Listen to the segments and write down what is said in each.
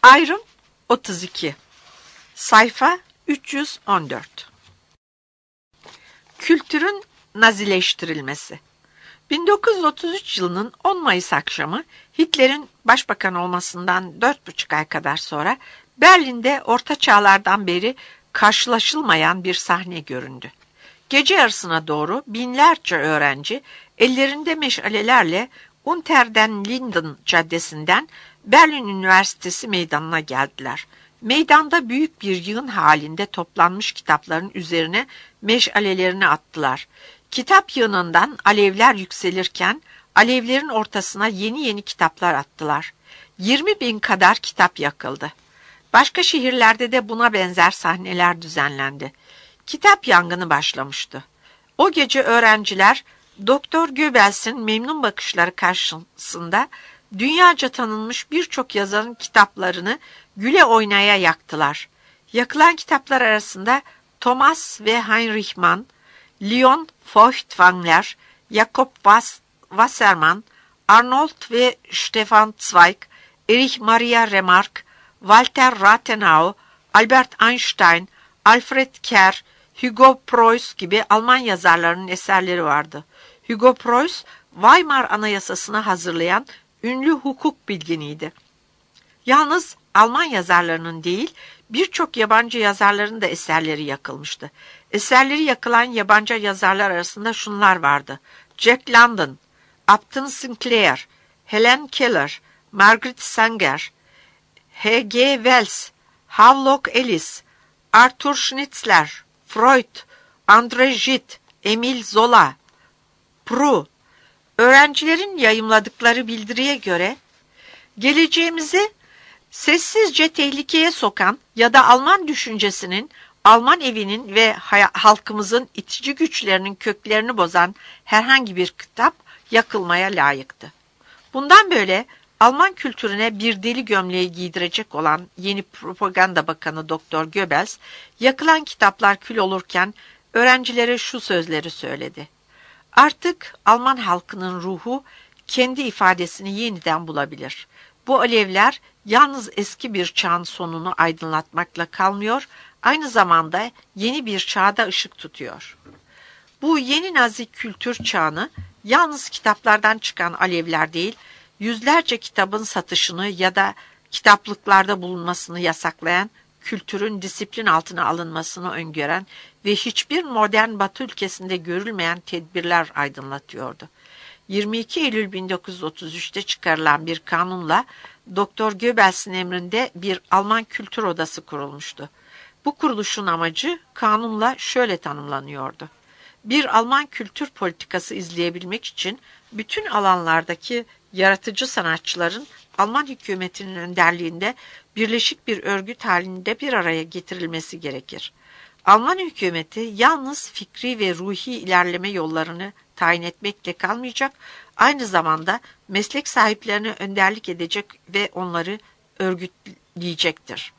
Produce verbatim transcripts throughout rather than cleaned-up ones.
Ayrım otuz iki. Sayfa üç yüz on dört. Kültürün Nazileştirilmesi. bin dokuz yüz otuz üç yılının on Mayıs akşamı Hitler'in başbakan olmasından dört buçuk ay kadar sonra Berlin'de Orta Çağlardan beri karşılaşılmayan bir sahne göründü. Gece yarısına doğru binlerce öğrenci ellerinde meşalelerle Unter den Linden caddesinden Berlin Üniversitesi meydanına geldiler. Meydanda büyük bir yığın halinde toplanmış kitapların üzerine meşalelerini attılar. Kitap yığınından alevler yükselirken alevlerin ortasına yeni yeni kitaplar attılar. yirmi bin kadar kitap yakıldı. Başka şehirlerde de buna benzer sahneler düzenlendi. Kitap yangını başlamıştı. O gece öğrenciler Doktor Goebbels'in memnun bakışları karşısında dünyaca tanınmış birçok yazarın kitaplarını güle oynaya yaktılar. Yakılan kitaplar arasında Thomas ve Heinrich Mann, Leon Feuchtwanger, Jakob Wassermann, Arnold ve Stefan Zweig, Erich Maria Remarque, Walter Rathenau, Albert Einstein, Alfred Kerr, Hugo Preuss gibi Alman yazarlarının eserleri vardı. Hugo Preuss, Weimar Anayasası'nı hazırlayan ünlü hukuk bilginiydi. Yalnız Alman yazarlarının değil, birçok yabancı yazarların da eserleri yakılmıştı. Eserleri yakılan yabancı yazarlar arasında şunlar vardı: Jack London, Upton Sinclair, Helen Keller, Margaret Sanger, H G Wells, Havelock Ellis, Arthur Schnitzler, Freud, André Gide, Emile Zola, Proust. Öğrencilerin yayımladıkları bildiriye göre geleceğimizi sessizce tehlikeye sokan ya da Alman düşüncesinin, Alman evinin ve halkımızın itici güçlerinin köklerini bozan herhangi bir kitap yakılmaya layıktı. Bundan böyle Alman kültürüne bir deli gömleği giydirecek olan yeni propaganda bakanı Doktor Goebbels, yakılan kitaplar kül olurken öğrencilere şu sözleri söyledi: Artık Alman halkının ruhu kendi ifadesini yeniden bulabilir. Bu alevler yalnız eski bir çağın sonunu aydınlatmakla kalmıyor, aynı zamanda yeni bir çağda ışık tutuyor. Bu yeni Nazi kültür çağını yalnız kitaplardan çıkan alevler değil, yüzlerce kitabın satışını ya da kitaplıklarda bulunmasını yasaklayan, kültürün disiplin altına alınmasını öngören ve hiçbir modern Batı ülkesinde görülmeyen tedbirler aydınlatıyordu. yirmi iki Eylül bin dokuz yüz otuz üç'te çıkarılan bir kanunla Doktor Goebbels'in emrinde bir Alman Kültür Odası kurulmuştu. Bu kuruluşun amacı kanunla şöyle tanımlanıyordu: Bir Alman kültür politikası izleyebilmek için bütün alanlardaki yaratıcı sanatçıların Alman hükümetinin önderliğinde birleşik bir örgüt halinde bir araya getirilmesi gerekir. Alman hükümeti yalnız fikri ve ruhi ilerleme yollarını tayin etmekle kalmayacak, aynı zamanda meslek sahiplerine önderlik edecek ve onları örgütleyecektir.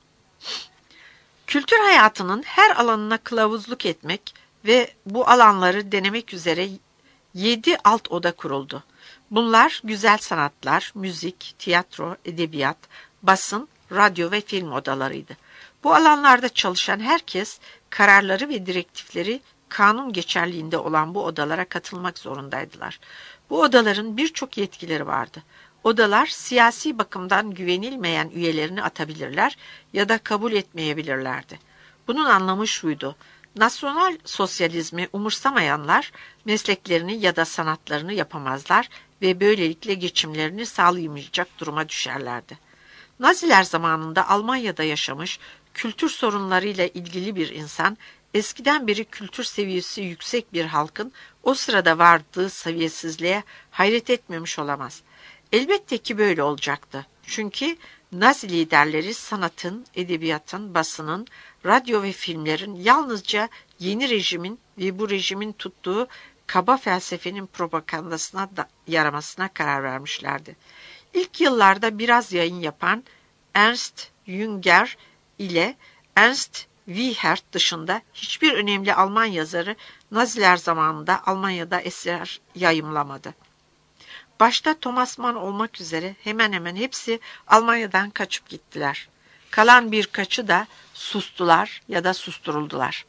Kültür hayatının her alanına kılavuzluk etmek ve bu alanları denemek üzere yedi alt oda kuruldu. Bunlar güzel sanatlar, müzik, tiyatro, edebiyat, basın, radyo ve film odalarıydı. Bu alanlarda çalışan herkes kararları ve direktifleri kanun geçerliğinde olan bu odalara katılmak zorundaydılar. Bu odaların birçok yetkileri vardı. Odalar siyasi bakımdan güvenilmeyen üyelerini atabilirler ya da kabul etmeyebilirlerdi. Bunun anlamı şuydu: Nasyonal sosyalizmi umursamayanlar mesleklerini ya da sanatlarını yapamazlar ve böylelikle geçimlerini sağlayamayacak duruma düşerlerdi. Naziler zamanında Almanya'da yaşamış, kültür sorunlarıyla ilgili bir insan, eskiden beri kültür seviyesi yüksek bir halkın o sırada vardığı seviyesizliğe hayret etmemiş olamaz. Elbette ki böyle olacaktı. Çünkü Nazi liderleri sanatın, edebiyatın, basının, radyo ve filmlerin yalnızca yeni rejimin ve bu rejimin tuttuğu kaba felsefenin propagandasına da yaramasına karar vermişlerdi. İlk yıllarda biraz yayın yapan Ernst Jünger ile Ernst Wiechert dışında hiçbir önemli Alman yazarı Naziler zamanında Almanya'da eser yayımlamadı. Başta Thomas Mann olmak üzere hemen hemen hepsi Almanya'dan kaçıp gittiler. Kalan birkaçı da sustular ya da susturuldular.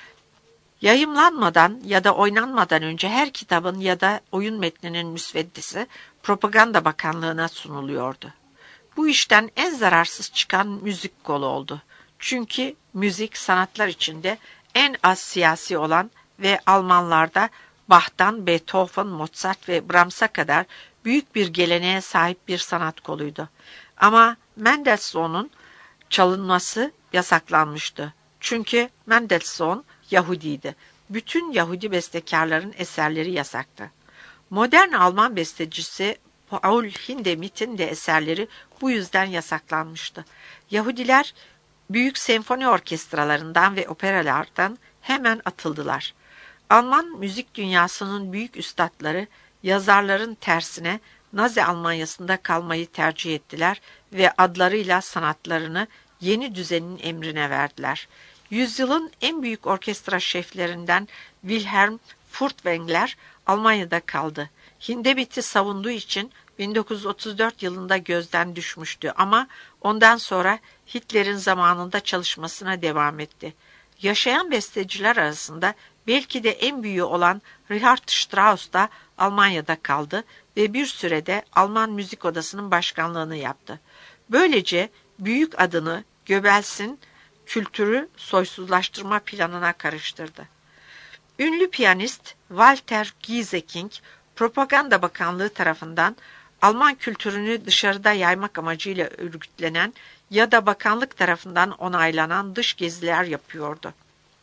Yayımlanmadan ya da oynanmadan önce her kitabın ya da oyun metninin müsveddesi Propaganda Bakanlığı'na sunuluyordu. Bu işten en zararsız çıkan müzik kolu oldu. Çünkü müzik sanatlar içinde en az siyasi olan ve Almanlarda Bach'tan Beethoven, Mozart ve Brahms'a kadar büyük bir geleneğe sahip bir sanat koluydu. Ama Mendelssohn'un çalınması yasaklanmıştı. Çünkü Mendelssohn Yahudiydi. Bütün Yahudi bestekarların eserleri yasaktı. Modern Alman bestecisi Paul Hindemith'in de eserleri bu yüzden yasaklanmıştı. Yahudiler büyük senfoni orkestralarından ve operalardan hemen atıldılar. Alman müzik dünyasının büyük üstadları yazarların tersine Nazi Almanyası'nda kalmayı tercih ettiler ve adlarıyla sanatlarını yeni düzenin emrine verdiler. Yüzyılın en büyük orkestra şeflerinden Wilhelm Furtwängler Almanya'da kaldı. Hindemith'i savunduğu için bin dokuz yüz otuz dört yılında gözden düşmüştü ama ondan sonra Hitler'in zamanında çalışmasına devam etti. Yaşayan besteciler arasında belki de en büyüğü olan Richard Strauss da Almanya'da kaldı ve bir sürede Alman Müzik Odası'nın başkanlığını yaptı. Böylece büyük adını Goebbels'in kültürü soysuzlaştırma planına karıştırdı. Ünlü piyanist Walter Gieseking, Propaganda Bakanlığı tarafından Alman kültürünü dışarıda yaymak amacıyla örgütlenen ya da bakanlık tarafından onaylanan dış geziler yapıyordu.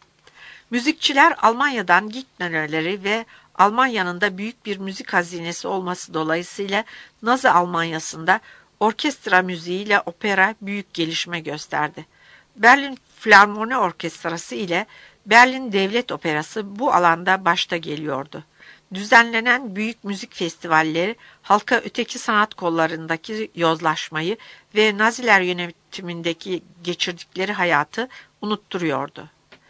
Müzikçiler Almanya'dan gitmemeleri ve Almanya'nın da büyük bir müzik hazinesi olması dolayısıyla Nazi Almanyası'nda orkestra müziğiyle opera büyük gelişme gösterdi. Berlin Filarmoni Orkestrası ile Berlin Devlet Operası bu alanda başta geliyordu. Düzenlenen büyük müzik festivalleri halka öteki sanat kollarındaki yozlaşmayı ve Naziler yönetimindeki geçirdikleri hayatı unutturuyordu.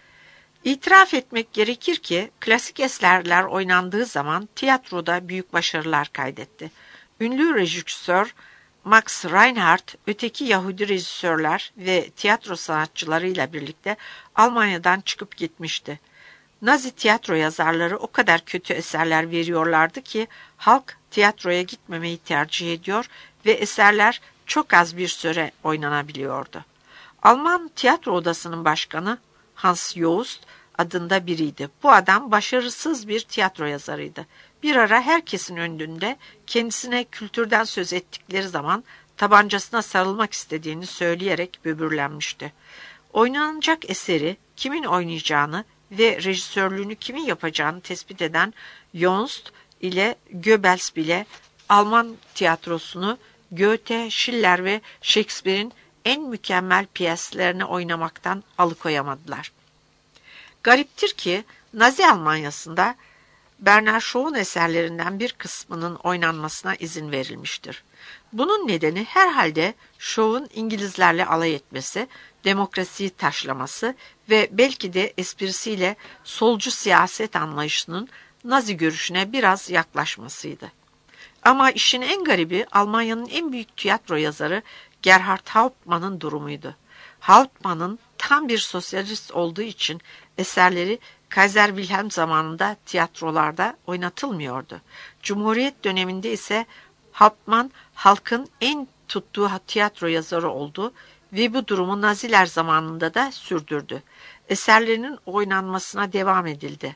İtiraf etmek gerekir ki klasik eserler oynandığı zaman tiyatroda büyük başarılar kaydetti. Ünlü rejisör Max Reinhardt, öteki Yahudi rejisörler ve tiyatro sanatçılarıyla birlikte Almanya'dan çıkıp gitmişti. Nazi tiyatro yazarları o kadar kötü eserler veriyorlardı ki halk tiyatroya gitmemeyi tercih ediyor ve eserler çok az bir süre oynanabiliyordu. Alman tiyatro odasının başkanı Hans Jost adında biriydi. Bu adam başarısız bir tiyatro yazarıydı. Bir ara herkesin önünde kendisine kültürden söz ettikleri zaman tabancasına sarılmak istediğini söyleyerek böbürlenmişti. Oynanacak eseri kimin oynayacağını ve rejisörlüğünü kimin yapacağını tespit eden Jost ile Goebbels bile Alman tiyatrosunu Goethe, Schiller ve Shakespeare'in en mükemmel piyeslerini oynamaktan alıkoyamadılar. Gariptir ki Nazi Almanyası'nda Bernard Shaw'un eserlerinden bir kısmının oynanmasına izin verilmiştir. Bunun nedeni herhalde Shaw'un İngilizlerle alay etmesi, demokrasiyi taşlaması ve belki de esprisiyle solcu siyaset anlayışının Nazi görüşüne biraz yaklaşmasıydı. Ama işin en garibi Almanya'nın en büyük tiyatro yazarı Gerhard Hauptmann'ın durumuydu. Hauptmann'ın tam bir sosyalist olduğu için eserleri Kaiser Wilhelm zamanında tiyatrolarda oynatılmıyordu. Cumhuriyet döneminde ise Hauptmann halkın en tuttuğu tiyatro yazarı oldu ve bu durumu Naziler zamanında da sürdürdü. Eserlerinin oynanmasına devam edildi.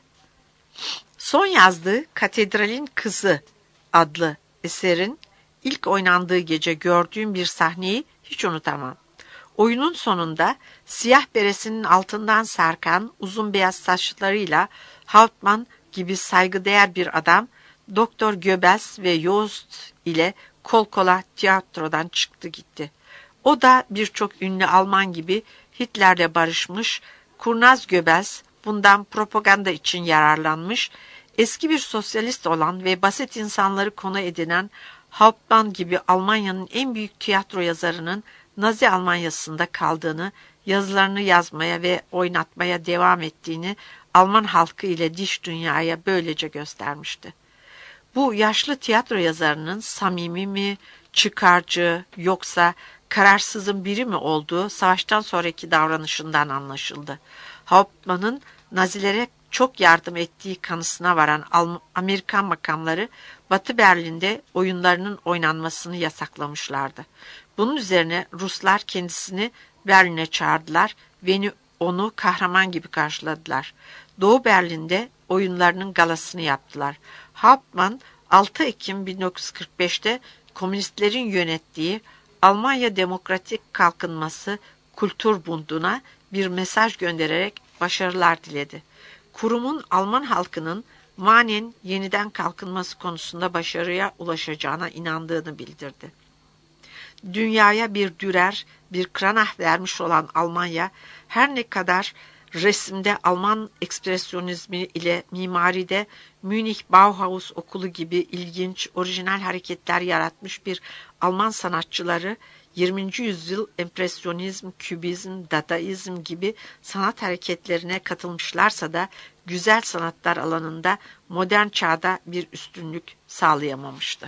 Son yazdığı Katedralin Kızı adlı eserin ilk oynandığı gece gördüğüm bir sahneyi hiç unutamam. Oyunun sonunda siyah beresinin altından sarkan uzun beyaz saçlarıyla Hauptmann gibi saygıdeğer bir adam Doktor Goebbels ve Jost ile kol kola tiyatrodan çıktı gitti. O da birçok ünlü Alman gibi Hitler'le barışmış, kurnaz Goebbels bundan propaganda için yararlanmış, eski bir sosyalist olan ve basit insanları konu edinen Hauptmann gibi Almanya'nın en büyük tiyatro yazarının Nazi Almanyası'nda kaldığını, yazılarını yazmaya ve oynatmaya devam ettiğini Alman halkı ile dış dünyaya böylece göstermişti. Bu yaşlı tiyatro yazarının samimi mi, çıkarcı yoksa kararsızın biri mi olduğu savaştan sonraki davranışından anlaşıldı. Hauptmann'ın Nazilere çok yardım ettiği kanısına varan Amerikan makamları Batı Berlin'de oyunlarının oynanmasını yasaklamışlardı. Bunun üzerine Ruslar kendisini Berlin'e çağırdılar ve onu kahraman gibi karşıladılar. Doğu Berlin'de oyunlarının galasını yaptılar. Hauptmann altı Ekim bin dokuz yüz kırk beşte komünistlerin yönettiği Almanya Demokratik Kalkınması Kulturbundu'na bir mesaj göndererek başarılar diledi. Kurumun Alman halkının manen yeniden kalkınması konusunda başarıya ulaşacağına inandığını bildirdi. Dünyaya bir Dürer, bir Kranach vermiş olan Almanya, her ne kadar resimde Alman ekspresyonizmi ile mimaride Münih Bauhaus Okulu gibi ilginç, orijinal hareketler yaratmış bir Alman sanatçıları, yirminci yüzyıl empresyonizm, kübizm, dadaizm gibi sanat hareketlerine katılmışlarsa da güzel sanatlar alanında modern çağda bir üstünlük sağlayamamıştı.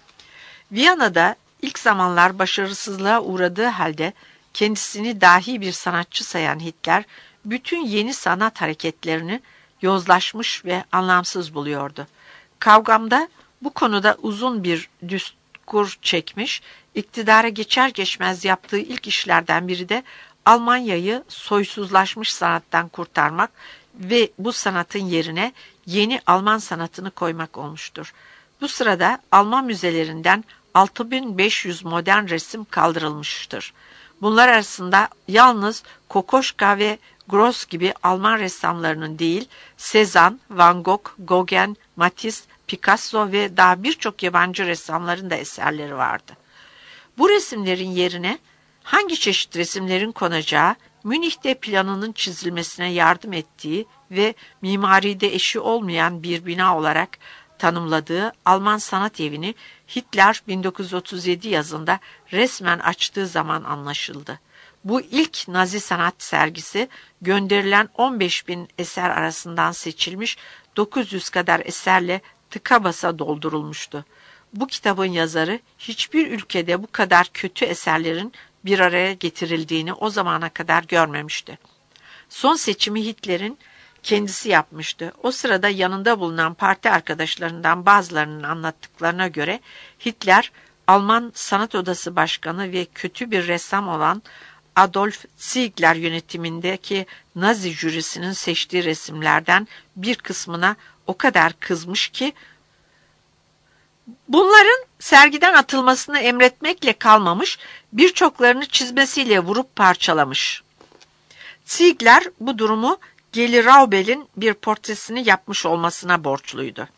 Viyana'da ilk zamanlar başarısızlığa uğradığı halde kendisini dahi bir sanatçı sayan Hitler, bütün yeni sanat hareketlerini yozlaşmış ve anlamsız buluyordu. Kavgamda bu konuda uzun bir diskur çekmiş, iktidara geçer geçmez yaptığı ilk işlerden biri de Almanya'yı soysuzlaşmış sanattan kurtarmak ve bu sanatın yerine yeni Alman sanatını koymak olmuştur. Bu sırada Alman müzelerinden altı bin beş yüz modern resim kaldırılmıştır. Bunlar arasında yalnız Kokoschka ve Gross gibi Alman ressamlarının değil, Cezanne, Van Gogh, Gauguin, Matisse, Picasso ve daha birçok yabancı ressamların da eserleri vardı. Bu resimlerin yerine hangi çeşit resimlerin konacağı, Münih'te planının çizilmesine yardım ettiği ve mimaride eşi olmayan bir bina olarak tanımladığı Alman Sanat Evi'ni Hitler bin dokuz yüz otuz yedi yazında resmen açtığı zaman anlaşıldı. Bu ilk Nazi sanat sergisi gönderilen on beş bin eser arasından seçilmiş dokuz yüz kadar eserle tıka basa doldurulmuştu. Bu kitabın yazarı hiçbir ülkede bu kadar kötü eserlerin bir araya getirildiğini o zamana kadar görmemişti. Son seçimi Hitler'in kendisi yapmıştı. O sırada yanında bulunan parti arkadaşlarından bazılarının anlattıklarına göre Hitler, Alman Sanat Odası Başkanı ve kötü bir ressam olan Adolf Ziegler yönetimindeki Nazi jürisinin seçtiği resimlerden bir kısmına o kadar kızmış ki bunların sergiden atılmasını emretmekle kalmamış, birçoklarını çizmesiyle vurup parçalamış. Ziegler bu durumu Geli Raubel'in bir portresini yapmış olmasına borçluydu.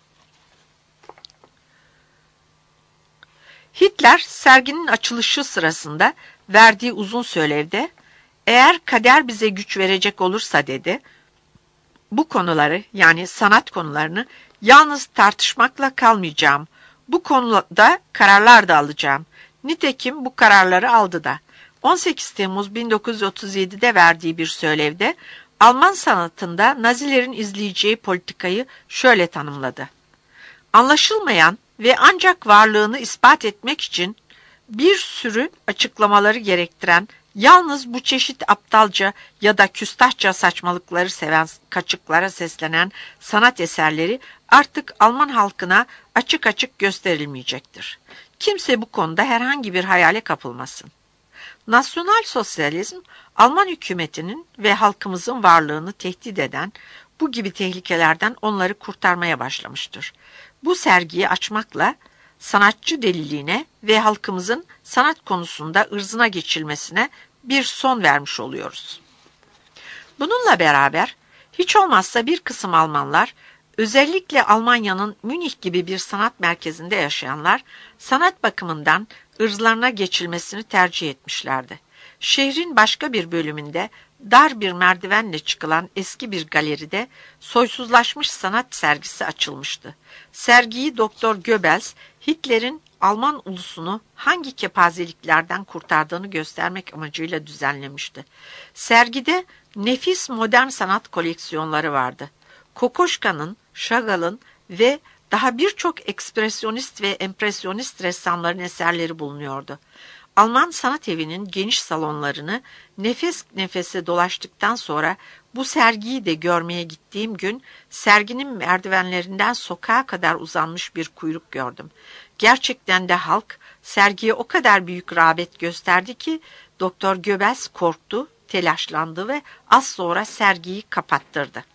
Hitler serginin açılışı sırasında verdiği uzun söylevde, "Eğer kader bize güç verecek olursa," dedi, "bu konuları, yani sanat konularını yalnız tartışmakla kalmayacağım. Bu konuda kararlar da alacağım. Nitekim bu kararları aldı da." on sekiz Temmuz bin dokuz yüz otuz yedi'de verdiği bir söylevde Alman sanatında Nazilerin izleyeceği politikayı şöyle tanımladı: "Anlaşılmayan ve ancak varlığını ispat etmek için bir sürü açıklamaları gerektiren, yalnız bu çeşit aptalca ya da küstahça saçmalıkları seven kaçıklara seslenen sanat eserleri artık Alman halkına açık açık gösterilmeyecektir. Kimse bu konuda herhangi bir hayale kapılmasın. Nasyonal sosyalizm, Alman hükümetinin ve halkımızın varlığını tehdit eden bu gibi tehlikelerden onları kurtarmaya başlamıştır. Bu sergiyi açmakla sanatçı deliliğine ve halkımızın sanat konusunda ırzına geçilmesine bir son vermiş oluyoruz." Bununla beraber hiç olmazsa bir kısım Almanlar, özellikle Almanya'nın Münih gibi bir sanat merkezinde yaşayanlar, sanat bakımından ırzlarına geçilmesini tercih etmişlerdi. Şehrin başka bir bölümünde dar bir merdivenle çıkılan eski bir galeride soysuzlaşmış sanat sergisi açılmıştı. Sergiyi Doktor Goebbels, Hitler'in Alman ulusunu hangi kepazeliklerden kurtardığını göstermek amacıyla düzenlemişti. Sergide nefis modern sanat koleksiyonları vardı. Kokoschka'nın, Chagall'ın ve Daha birçok ekspresyonist ve empresyonist ressamların eserleri bulunuyordu. Alman sanat evinin geniş salonlarını nefes nefese dolaştıktan sonra bu sergiyi de görmeye gittiğim gün serginin merdivenlerinden sokağa kadar uzanmış bir kuyruk gördüm. Gerçekten de halk sergiye o kadar büyük rağbet gösterdi ki Doktor Goebbels korktu, telaşlandı ve az sonra sergiyi kapattırdı.